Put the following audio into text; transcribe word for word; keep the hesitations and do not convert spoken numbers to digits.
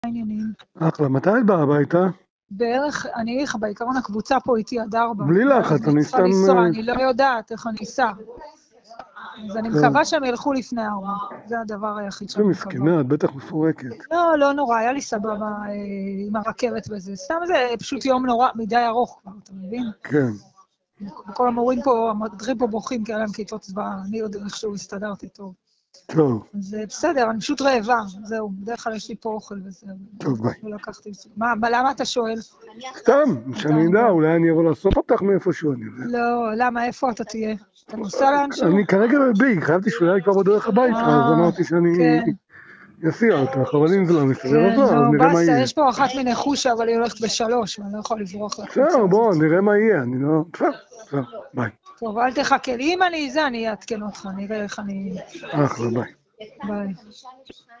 העניינים. אחלה, מתי את באה הביתה? בערך, אני אגיד לך, בעיקרון הקבוצה פה איתי עד ארבע. בלי לחץ, אני סתם... אני לא יודעת איך אני אסע. אז אני מקווה שהם ילכו לפני ארבע. זה הדבר היחיד שאני מקווה. זה מסכנה, את בטח מפורקת. לא, לא נורא, היה לי סבבה עם הרכבת וזה. סתם זה פשוט יום נורא, מדי ארוך כבר, אתה מבין? כן. וכל המורים פה, המדריכים פה בוכים, כי היה להם כיתות צבא, אני עוד איכשהו הסתדרתי טוב. טוב. אז בסדר, אני פשוט רעבה, זהו, בדרך כלל יש לי פה אוכל וזהו. טוב, ביי. לא לקחתי... מה, למה אתה שואל? סתם, שאני אדע, אולי אני אבוא לאסוף אותך מאיפשהו אני יודע. לא, למה, איפה אתה תהיה? אתה נוסע לאנשהו? אני כרגע בביג, חייבתי שאולי כבר בדרך הביתה, אז אמרתי שאני אסיע אותך, אבל אם זה לא מסתדר, אז נראה מה יהיה. יש פה אחת מנחושה, אבל היא הולכת בשלוש, ואני לא יכול לברוח לך. בסדר, בוא, נראה מה יהיה, אני לא... בסדר, בסדר, ביי. טוב, אל תחכה לי, אם אני זה, אני אעדכן אותך, נראה איך אני... אחלה, ביי. ביי.